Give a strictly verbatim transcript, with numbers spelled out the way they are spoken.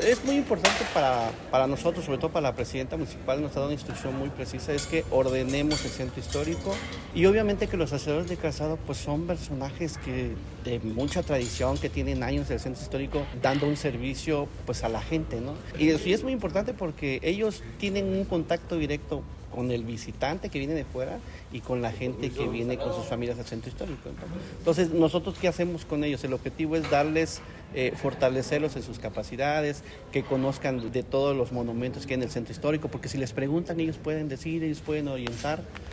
es muy importante para, para nosotros, sobre todo para la presidenta municipal, nos ha dado una instrucción muy precisa, es que ordenemos el centro histórico y obviamente que los hacedores de calzado pues son personajes que de mucha tradición, que tienen años en el centro histórico dando un servicio pues a la gente, ¿no? Y eso y es muy importante porque ellos tienen un contacto directo con el visitante que viene de fuera y con la gente que viene con sus familias al centro histórico. Entonces, ¿nosotros qué hacemos con ellos? El objetivo es darles, eh, fortalecerlos en sus capacidades, que conozcan de todos los monumentos que hay en el centro histórico, porque si les preguntan, ellos pueden decir, ellos pueden orientar.